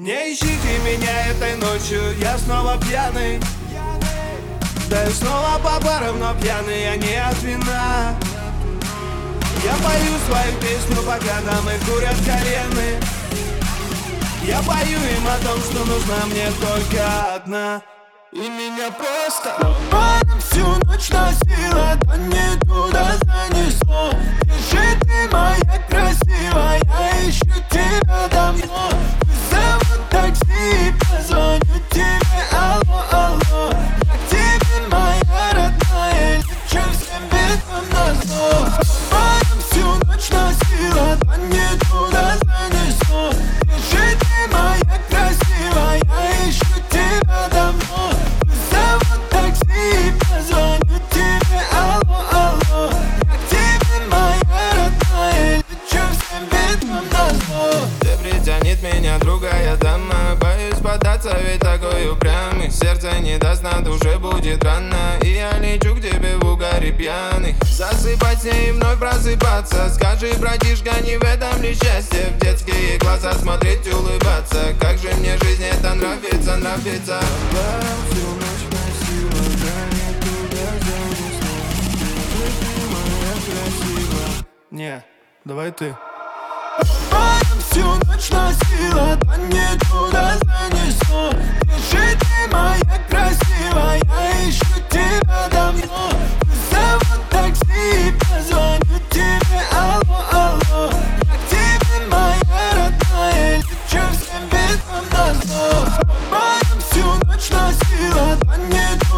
Не ищите меня этой ночью, я снова пьяный. Да и снова по барам, но пьяный я не от вина. Я пою свою песню, пока дамы курят кальяны. Я пою им о том, что нужна мне только одна. И меня просто баром всю ночь носила, да не туда занесло. Лежи ты, моя красивая, я ищу тебя давно. Вызову такси и позвоню тебе, алло, алло. Я к тебе, моя родная, лечу всем бедным назло. Баром всю ночь носила, да не туда занесло. Лежи ты, моя красивая, я ищу тебя давно. Вызову такси и позвоню тебе, алло, алло. Я к тебе, моя родная, лечу всем бедным назло. Ты притянет меня другая дама. Боюсь податься, ведь такой упрямый. Сердце не даст, на душе будет рано. И я лечу к тебе в угаре пьяный. Засыпать с ней и вновь просыпаться. Скажи, братишка, не в этом ли счастье? В детские глаза смотреть, улыбаться. Как же мне жизнь это нравится, нравится. баром всю ночь носила, да не туда занесло. Ты моя красивая. Не, давай ты. Баром всю ночь носила, да не туда занесло. Лежи ты, моя красивая, я ищу тебя давно. Вызову такси и позвоню тебе, алло, алло. Я к тебе, моя родная, лечу всем бедным назло. Баром всю ночь носила, да не